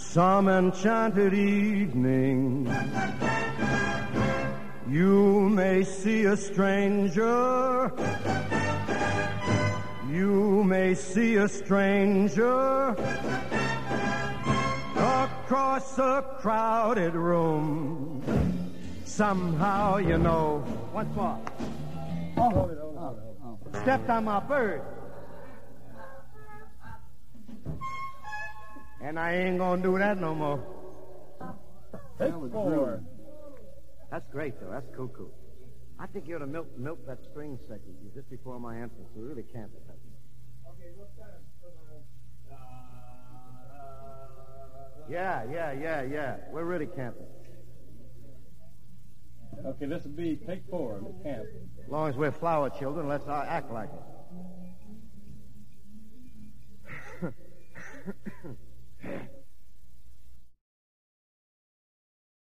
some enchanted evening, you may see a stranger. You may see a stranger across a crowded room. Somehow you know. Once more. Stepped on my bird. And I ain't gonna do that no more. Take 4. That's great, though. That's cuckoo. I think you ought to milk that string section just before my entrance. We really can't. Okay, what's that? Yeah. We're really camping. Okay, this will be take 4. Let's camp. As long as we're flower children, let's act like it.